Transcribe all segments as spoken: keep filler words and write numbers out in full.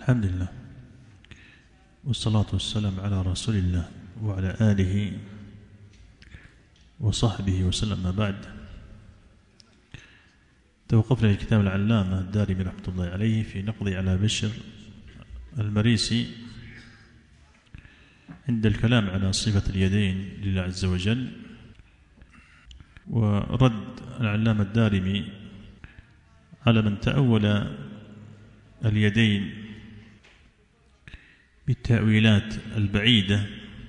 الحمد لله والصلاة والسلام على رسول الله وعلى آله وصحبه وسلم. ما بعد، توقفنا في كتاب العلامة الدارمي رحمة الله عليه في نقض على بشر المريسي عند الكلام على صفة اليدين لله عز وجل، ورد العلامة الدارمي على من تأول اليدين بالتأويلات البعيدة.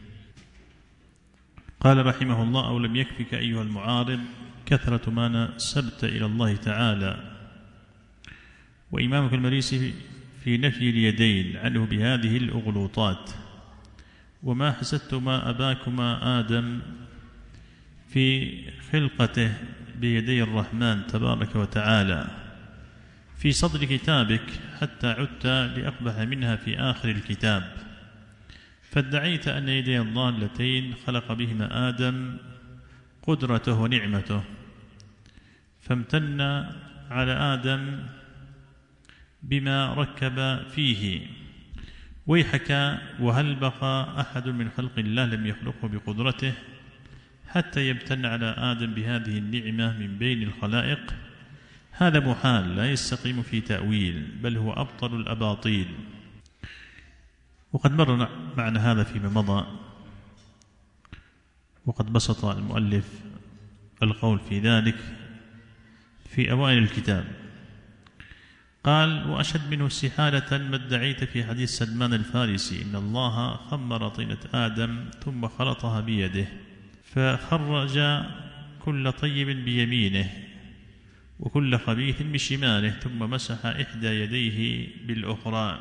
قال رحمه الله: أو لم يكفك أيها المعارض كثرة ما نسبت إلى الله تعالى وإمامك المريسي في نفي اليدين عنه بهذه الأغلوطات، وما حسدتما أباكما آدم في خلقته بيدي الرحمن تبارك وتعالى في صدر كتابك حتى عدت لأقبح منها في آخر الكتاب، فادعيت أن يدي الله اللتين خلق بهما آدم قدرته ونعمته، فامتن على آدم بما ركب فيه. ويحك، وهل بقى أحد من خلق الله لم يخلقه بقدرته حتى يمتن على آدم بهذه النعمة من بين الخلائق؟ هذا محال لا يستقيم في تأويل، بل هو أبطل الأباطيل. وقد مر معنا هذا فيما مضى، وقد بسط المؤلف القول في ذلك في أوائل الكتاب. قال: وأشد منه استحالة ما ادعيت في حديث سلمان الفارسي إن الله خمر طينة آدم ثم خلطها بيده فخرج كل طيب بيمينه وكل خبيث بشماله ثم مسح إحدى يديه بالأخرى.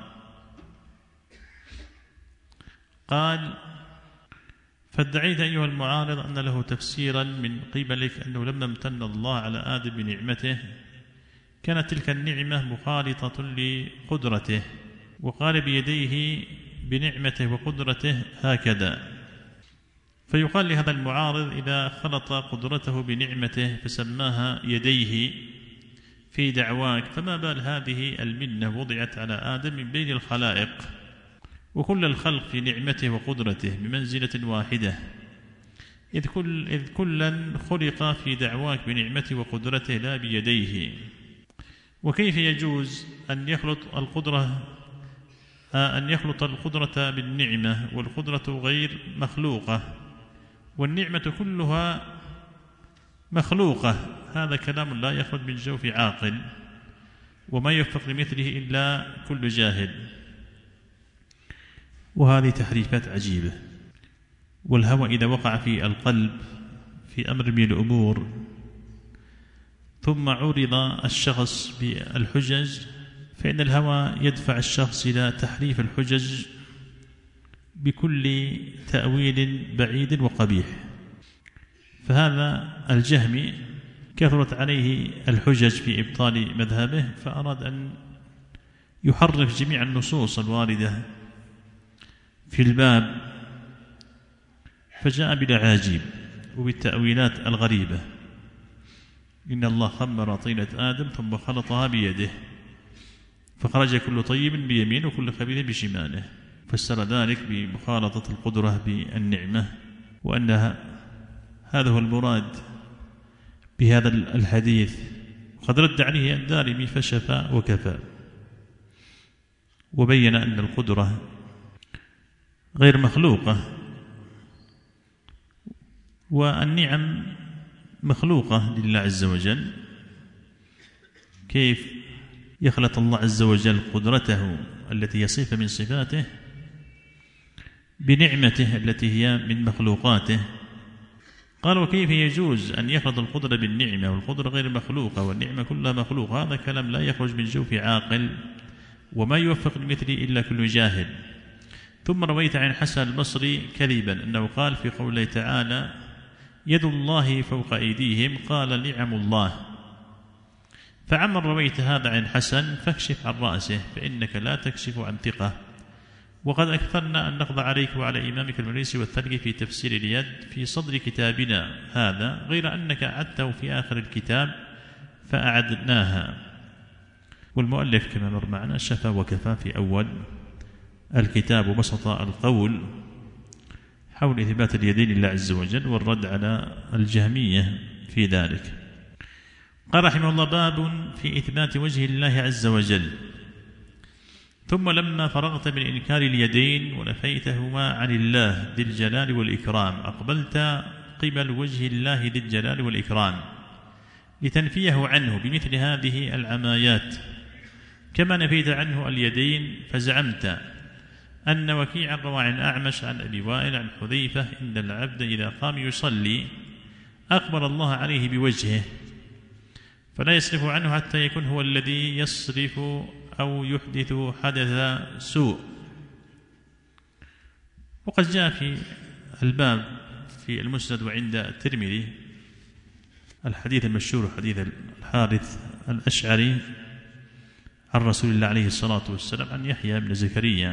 قال: فادعيت أيها المعارض أن له تفسيرا من قبلك أنه لما امتن الله على آدم بنعمته كانت تلك النعمة مخالطة لقدرته، وقال بيديه بنعمته وقدرته هكذا. فيقال لهذا المعارض: إذا خلط قدرته بنعمته فسماها يديه في دعواك، فما بال هذه المنة وضعت على آدم من بين الخلائق، وكل الخلق في نعمته وقدرته بمنزلة واحدة، إذ, كل إذ كلا خلق في دعواك بنعمته وقدرته لا بيديه. وكيف يجوز أن يخلط القدرة أن يخلط القدرة بالنعمة والقدرة غير مخلوقة والنعمة كلها مخلوقة؟ هذا كلام لا يخرج من جوف عاقل، وما يوفق لمثله إلا كل جاهل. وهذه تحريفات عجيبة. والهوى إذا وقع في القلب في أمر من الأمور ثم عرض الشخص بالحجج، فإن الهوى يدفع الشخص إلى تحريف الحجج بكل تأويل بعيد وقبيح. فهذا الجهمي كثرت عليه الحجج في إبطال مذهبه، فأراد أن يحرف جميع النصوص الواردة في الباب، فجاء بالأعاجيب وبالتأويلات الغريبة. إن الله خمر طينة آدم ثم خلطها بيده فخرج كل طيب بيمين وكل خبيث بشماله، فسر ذلك بمخالطة القدرة بالنعمة، وأنها هذا هو المراد بهذا الحديث. وقد رد عليه الدارمي فشفى وكفى، وبين أن القدرة غير مخلوقة والنعم مخلوقة لله عز وجل. كيف يخلط الله عز وجل قدرته التي هي صفة من صفاته بنعمته التي هي من مخلوقاته؟ قال: وكيف يجوز أن يخلط القدرة بالنعمة والقدرة غير مخلوقة والنعمة كلها مخلوقة؟ هذا كلام لا يخرج من جوف عاقل، وما يوفق لمثله إلا كل جاهل. ثم رويت عن حسن البصري كذبا أنه قال في قوله تعالى: يد الله فوق أيديهم، قال: نعم الله. فعمن رويت هذا عن حسن فاكشف عن رأسه، فإنك لا تكشف عن ثقة. وقد أكثرنا أن نقضى عليك وعلى إمامك المريسي والثلقي في تفسير اليد في صدر كتابنا هذا، غير أنك أعدته في آخر الكتاب فأعدناها. والمؤلف كما مر معنا شفى وكفى في أول الكتاب، وبسط القول حول إثبات اليدين لله عز وجل والرد على الجهمية في ذلك. قال رحمه الله: باب في إثبات وجه الله عز وجل. ثم لما فرغت من إنكار اليدين ونفيتهما عن الله ذي الجلال والإكرام أقبلت قبل وجه الله ذي الجلال والإكرام لتنفيه عنه بمثل هذه العمايات، كما نفيت عنه اليدين فزعمت أن وكيعا روى عن الأعمش عن أبي وائل عن حذيفة إن العبد إذا قام يصلي أقبل الله عليه بوجهه فلا يصرف عنه حتى يكون هو الذي يصرف أو يحدث حدث سوء. وقد جاء في الباب في المسند وعند الترمذي الحديث المشهور حديث الحارث الأشعري عن رسول الله عليه الصلاة والسلام عن يحيى بن زكريا،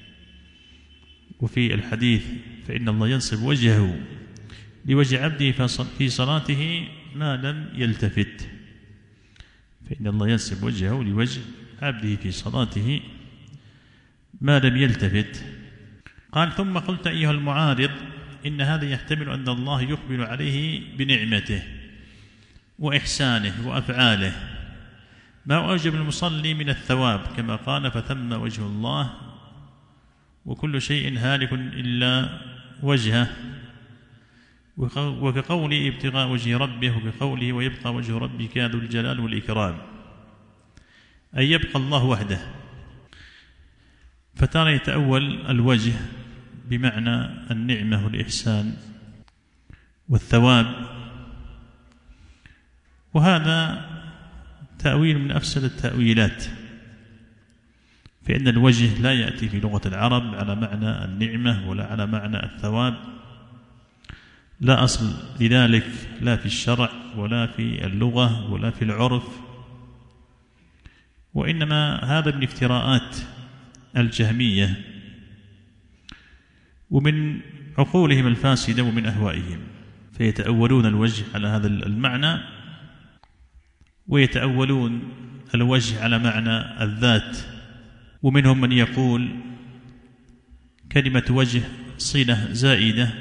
وفي الحديث فإن الله ينصب وجهه لوجه عبده في صلاته ما لم يلتفت، فإن الله ينصب وجهه لوجه عبده في صلاته ما لم يلتفت. قال: ثم قلت أيها المعارض إن هذا يحتمل أن الله يقبل عليه بنعمته وإحسانه وأفعاله ما أوجب المصلي من الثواب، كما قال: فثم وجه الله وكل شيء هالك إلا وجهه، وكقوله ابتغاء وجه ربه، وكقوله ويبقى وجه ربك ذو الجلال والإكرام، أي يبقى الله وحده. فترى يتأول الوجه بمعنى النعمة والإحسان والثواب، وهذا تأويل من أفسد التأويلات، فإن الوجه لا يأتي في لغة العرب على معنى النعمة ولا على معنى الثواب، لا أصل لذلك لا في الشرع ولا في اللغة ولا في العرف، وإنما هذا من افتراءات الجهمية ومن عقولهم الفاسدة ومن أهوائهم، فيتأولون الوجه على هذا المعنى، ويتأولون الوجه على معنى الذات. ومنهم من يقول كلمة وجه صلة زائدة،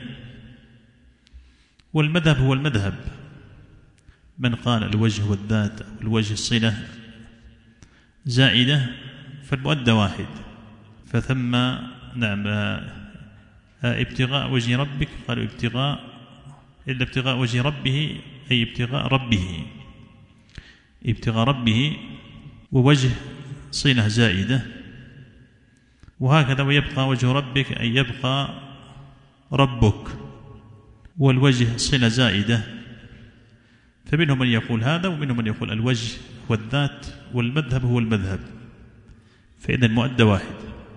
والمذهب هو المذهب، من قال الوجه والذات أو الوجه صلة زائدة فالمؤدى واحد. فثم نعم ابتغاء وجه ربك، قالوا ابتغاء إلا ابتغاء وجه ربه أي ابتغاء ربه، ابتغاء ربه، ووجه صلة زائدة، وهكذا ويبقى وجه ربك أي يبقى ربك، والوجه صلة زائدة. فمنهم من يقول هذا ومنهم من يقول الوجه والذات، والمذهب هو المذهب، فإن المؤدى واحد،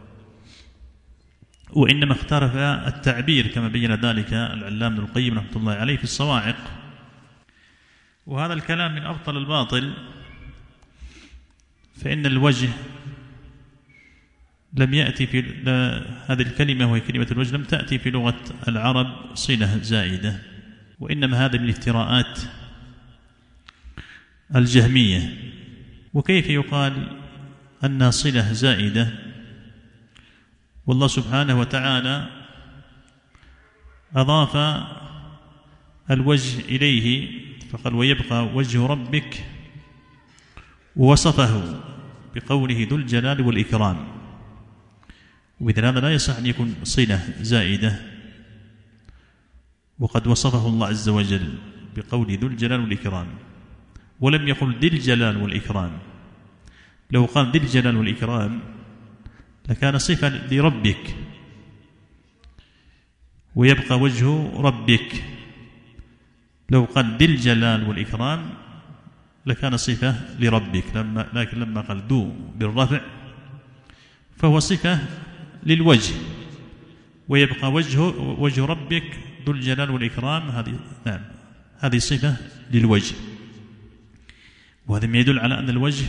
وإنما اختلف التعبير كما بين ذلك العلامة ابن القيم رحمة الله عليه في الصواعق. وهذا الكلام من أبطل الباطل، فإن الوجه لم يأتي في هذه الكلمة وهي كلمة الوجه لم تأتي في لغة العرب صلة زائدة، وإنما هذا من افتراءات الجهمية. وكيف يقال أنها صلة زائدة والله سبحانه وتعالى أضاف الوجه إليه فقال ويبقى وجه ربك، ووصفه بقوله ذو الجلال والإكرام، ومثل هذا لا يصح أن يكون صلة زائدة، وقد وصفه الله عز وجل بقوله ذو الجلال والإكرام، ولم يقل ذي الجلال والإكرام. لو قال ذي الجلال والإكرام لكان صفة لربك، ويبقى وجه ربك. لو قال ذي الجلال والإكرام لكان صفة لربك، لما لكن لما قال ذو بالرفع فهو صفة للوجه، ويبقى وجه وجه ربك ذو الجلال والإكرام، هذه نعم هذه صفة للوجه. وهذا ما يدل على أن الوجه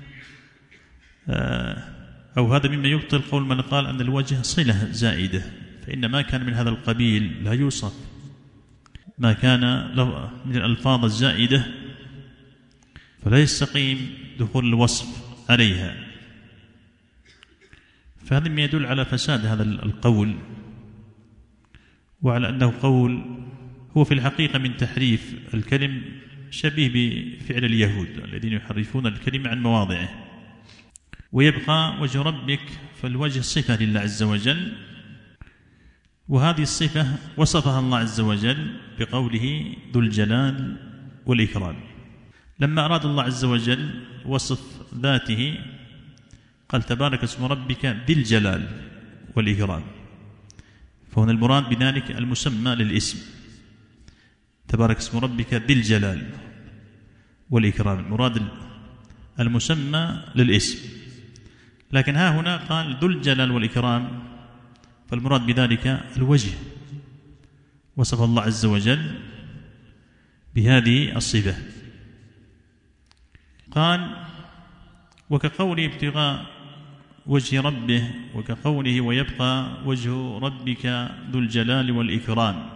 أو هذا مما يبطل قول من قال أن الوجه صلة زائدة، فإن ما كان من هذا القبيل لا يوصف، ما كان من الألفاظ الزائدة فلا يستقيم دخول الوصف عليها. فهذا ما يدل على فساد هذا القول، وعلى أنه قول هو في الحقيقة من تحريف الكلم، شبيه بفعل اليهود الذين يحرفون الكلمة عن مواضعه. ويبقى وجه ربك، فالوجه صفة لله عز وجل، وهذه الصفة وصفها الله عز وجل بقوله ذو الجلال والإكرام. لما أراد الله عز وجل وصف ذاته قال تبارك اسم ربك ذي الجلال والإكرام، فهنا المراد بذلك المسمى للاسم، تبارك اسم ربك ذي الجلال والإكرام، المراد المسمى للاسم. لكن ها هنا قال ذو الجلال والإكرام، فالمراد بذلك الوجه، وصف الله عز وجل بهذه الصفة. قال وكقوله ابتغاء وجه ربه، وكقوله ويبقى وجه ربك ذو الجلال والإكرام،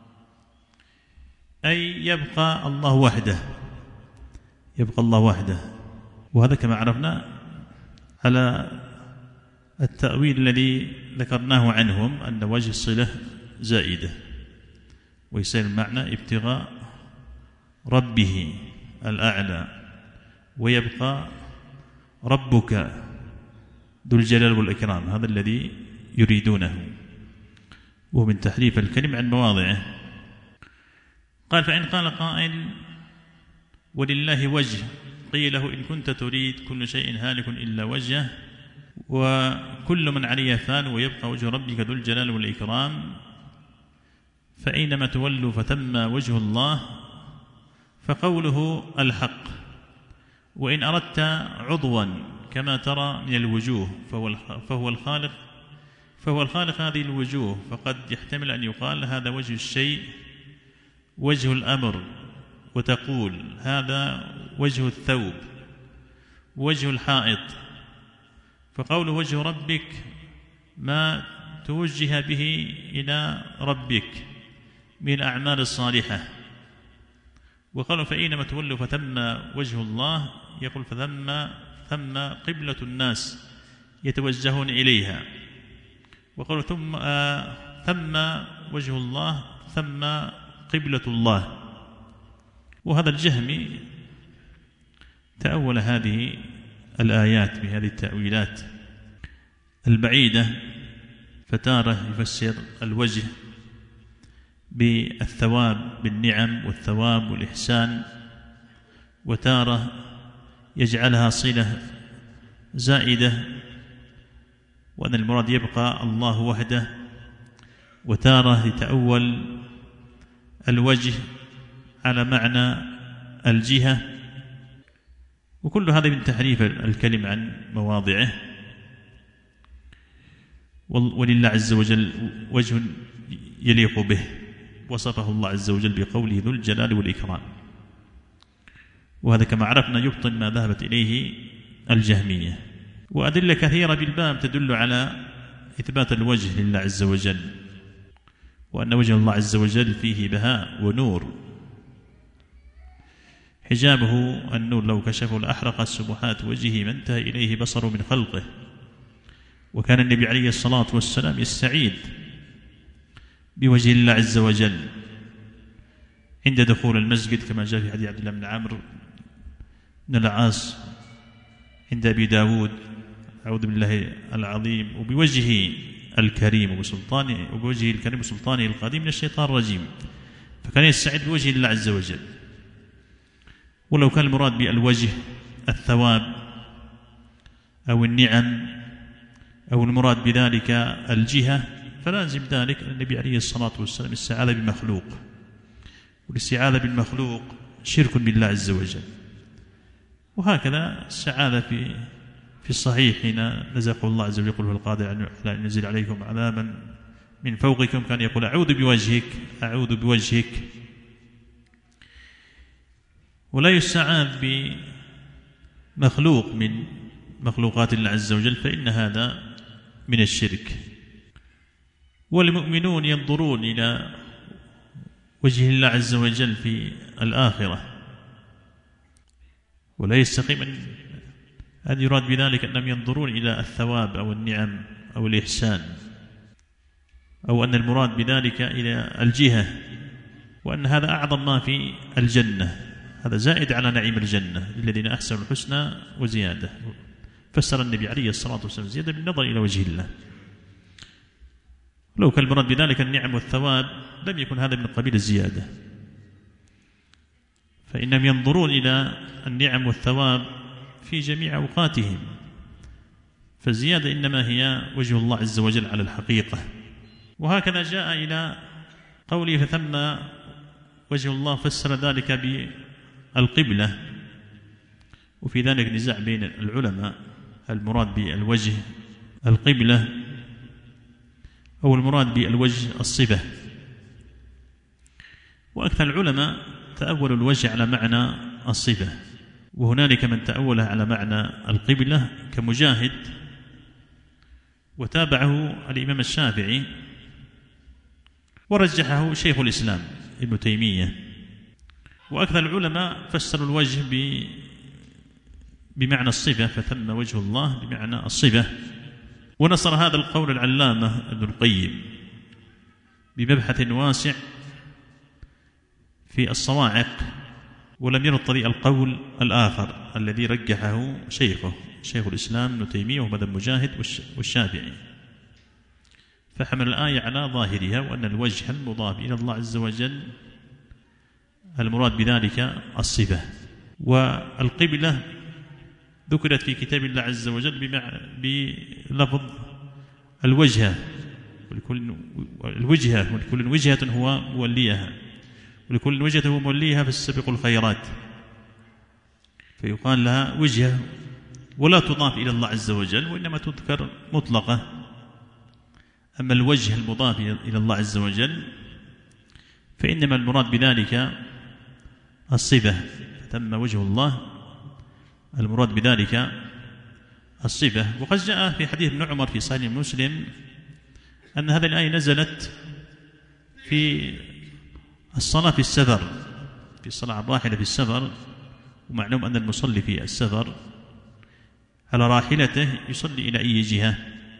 أي يبقى الله وحده، يبقى الله وحده. وهذا كما عرفنا على التأويل الذي ذكرناه عنهم، أن وجه الصلة زائدة، ويصير المعنى ابتغاء ربه الأعلى، ويبقى ربك ذو الجلال والإكرام، هذا الذي يريدونه، وهو من تحريف الكلم عن مواضعه. قال فإن قال قائل ولله وجه، قيل له إن كنت تريد كل شيء هالك إلا وجهه، وكل من عليه فان، ويبقى وجه ربك ذو الجلال والإكرام، فأينما تولوا فتم وجه الله، فقوله الحق. وإن أردت عضوا كما ترى من الوجوه فهو فهو الخالق فهو الخالق هذه الوجوه، فقد يحتمل أن يقال هذا وجه الشيء وجه الأمر، وتقول هذا وجه الثوب وجه الحائط. فقول وجه ربك ما توجه به إلى ربك من الأعمال الصالحة. وقالوا فأينما تولوا فتم وجه الله، يقول فثم ثم قبلة الناس يتوجهون إليها. وقالوا ثم آه ثم وجه الله ثم قبلة الله. وهذا الجهمي تأول هذه الآيات بهذه التأويلات البعيدة، فتارة يفسر الوجه بالثواب بالنعم والثواب والإحسان، وتارة يجعلها صلة زائدة وأن المراد يبقى الله وحده، وتارة يتأول الوجه على معنى الجهة. وكل هذا من تحريف الكلم عن مواضعه. ولله عز وجل وجه يليق به، وصفه الله عز وجل بقوله ذو الجلال والإكرام. وهذا كما عرفنا يبطل ما ذهبت إليه الجهمية. وأدلة كثيرة بالباب تدل على إثبات الوجه لله عز وجل، وأن وجه الله عز وجل فيه بهاء ونور، حجابه النور لو كشفه لأحرقت سبحات وجهه ما انتهى إليه بصر من خلقه. وكان النبي عليه الصلاة والسلام يستعيذ بوجه الله عز وجل عند دخول المسجد، كما جاء في حديث عبد الله بن عمرو بن العاص عند أبي داود: أعوذ بالله العظيم وبوجهه الكريم وبسلطانه وبوجهه الكريم وسلطانه القديم من الشيطان الرجيم. فكان يستعيذ بوجه الله عز وجل. ولو كان المراد بالوجه الثواب أو النعم أو المراد بذلك الجهة، فلازم ذلك النبي عليه الصلاة والسلام الاستعاذة بمخلوق، والاستعاذة بالمخلوق شرك بالله عز وجل. وهكذا السعادة في في الصحيح حين نزقه الله عز وجل يقول هو القادر على أن ينزل عليكم عذابا من فوقكم، كان يقول أعوذ بوجهك أعوذ بوجهك. ولا يستعاذ بمخلوق من مخلوقات الله عز وجل، فإن هذا من الشرك. والمؤمنون ينظرون إلى وجه الله عز وجل في الآخرة، ولا يستقيم هذا يراد بذلك أنهم ينظرون إلى الثواب أو النعم أو الإحسان، أو أن المراد بذلك إلى الجهة، وأن هذا أعظم ما في الجنة، هذا زائد على نعيم الجنة للذين أحسنوا الحسنى وزيادة. فسر النبي عليه الصلاة والسلام زيادة بالنظر إلى وجه الله. لو كان المراد بذلك النعم والثواب لم يكن هذا من قبيل الزيادة، فإنهم ينظرون إلى النعم والثواب في جميع أوقاتهم، فالزيادة إنما هي وجه الله عز وجل على الحقيقة. وهكذا جاء إلى قوله فثم وجه الله، فسر ذلك بالقبلة، وفي ذلك نزاع بين العلماء المراد بالوجه القبلة أو المراد بالوجه الصفة. وأكثر العلماء تأولوا الوجه على معنى الصفة، وهنالك من تأوله على معنى القبلة كمجاهد، وتابعه الإمام الشافعي، ورجحه شيخ الإسلام ابن تيمية. وأكثر العلماء فسروا الوجه بمعنى الصفة، فثم وجه الله بمعنى الصفة. ونصر هذا القول العلامة ابن القيم بمبحث واسع في الصواعق، ولم يرد طريق القول الآخر الذي رجحه شيخه شيخ الإسلام ابن تيمية ومذهب مجاهد والشافعي، فحمل الآية على ظاهرها، وأن الوجه المضاف إلى الله عز وجل المراد بذلك الصفة. والقبلة ذكرت في كتاب الله عز وجل بلفظ الوجهة، ولكل الوجهة ولكل وجهة هو موليها، ولكل وجهة هو موليها فاستبقوا الخيرات، فيقال لها وجهة ولا تضاف إلى الله عز وجل، وإنما تذكر مطلقة. أما الوجه المضاف إلى الله عز وجل فإنما المراد بذلك الصفة، فتم وجه الله المراد بذلك الصفة. وقد جاء في حديث ابن عمر في صحيح مسلم أن هذه الآية نزلت في الصلاة في السفر، في الصلاة الراحلة في السفر. ومعلوم أن المصلي في السفر على راحلته يصلي إلى أي جهة،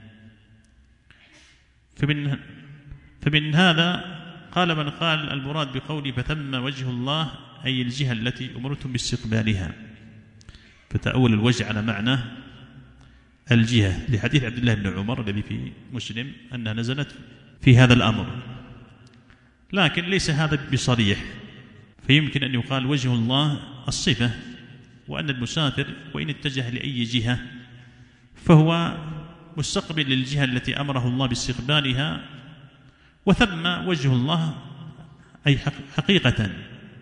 فمن, فمن هذا قال من قال المراد بقولي فثم وجه الله أي الجهة التي أمرتم باستقبالها، فتأول الوجه على معنى الجهة، لحديث عبد الله بن عمر الذي في مسلم أنها نزلت في هذا الأمر. لكن ليس هذا بصريح، فيمكن أن يقال وجه الله الصفة، وأن المسافر وإن اتجه لأي جهة فهو مستقبل للجهة التي أمره الله باستقبالها، وثم وجه الله أي حقيقة،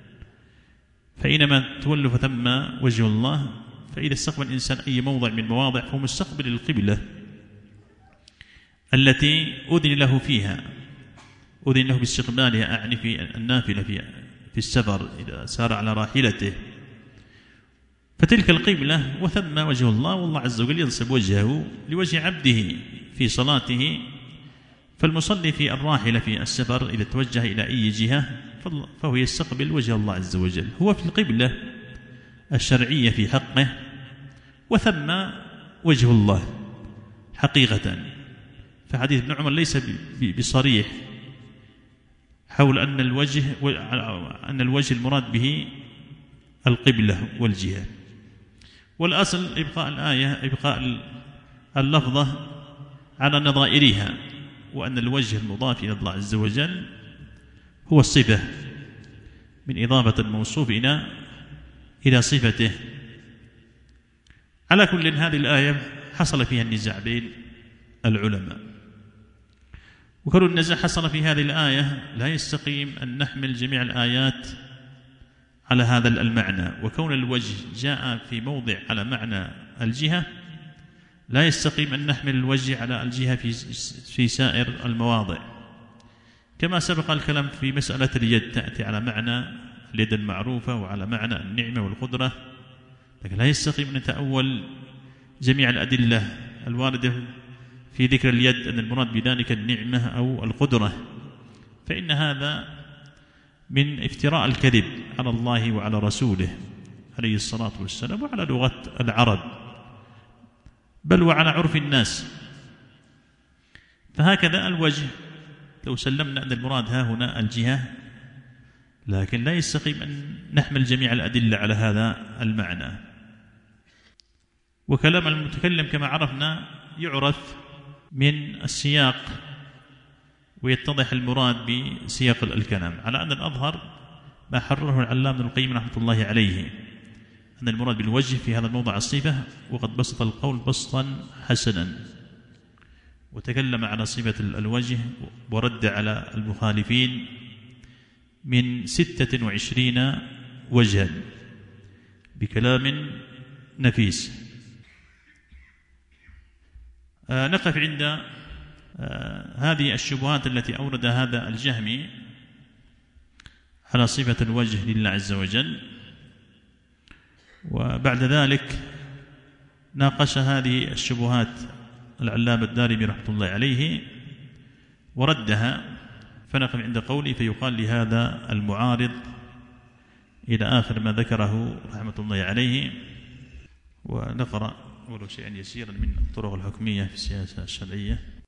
فإنما تولوا فثم وجه الله، فإذا استقبل الإنسان أي موضع من مواضع فهو مستقبل القبلة التي أذن له فيها، أذن له باستقبالها، أعني في النافلة في في السفر إذا سار على راحلته، فتلك القبلة وثم وجه الله. والله عز وجل ينصب وجهه لوجه عبده في صلاته، فالمصلي في الراحلة في السفر إذا توجه إلى أي جهة فهو يستقبل وجه الله عز وجل، هو في القبلة الشرعية في حقه، وثم وجه الله حقيقة. فحديث ابن عمر ليس بصريح حول أن الوجه أن الوجه المراد به القبلة والجهة. والأصل إبقاء الآية إبقاء اللفظة على نظائرها، وأن الوجه المضاف إلى الله عز وجل هو الصفة من إضافة الموصوف إلى إلى صفته. على كل هذه الآية حصل فيها النزاع بين العلماء، وكل النزاع حصل في هذه الآية لا يستقيم أن نحمل جميع الآيات على هذا المعنى، وكون الوجه جاء في موضع على معنى الجهة لا يستقيم أن نحمل الوجه على الجهة في في سائر المواضع، كما سبق الكلام في مسألة اليد تأتي على معنى اليد المعروفة وعلى معنى النعمة والقدرة، لكن لا يستقيم أن نتأول جميع الأدلة الواردة في ذكر اليد أن المراد بذلك النعمة أو القدرة، فإن هذا من افتراء الكذب على الله وعلى رسوله عليه الصلاة والسلام وعلى لغة العرب، بل وعلى عرف الناس. فهكذا الوجه لو سلمنا أن المراد ها هنا الجهة، لكن لا يستقيم أن نحمل جميع الأدلة على هذا المعنى. وكلام المتكلم كما عرفنا يعرف من السياق ويتضح المراد بسياق الكلام، على أن الأظهر ما حرره العلامة ابن القيم رحمة الله عليه أن المراد بالوجه في هذا الموضع الصفة، وقد بسط القول بسطا حسنا وتكلم على صفة الوجه ورد على المخالفين من ستة وعشرين وجها بكلام نفيس. آه نقف عند آه هذه الشبهات التي أورد هذا الجهمي على صفة الوجه لله عز وجل، وبعد ذلك ناقش هذه الشبهات العلامة الدارمي رحمة الله عليه وردها، فنقف عند قوله فيقال لهذا المعارض إلى آخر ما ذكره رحمة الله عليه. ونقرأ ولو شيئا يسيرا من الطرق الحكمية في السياسة الشرعية.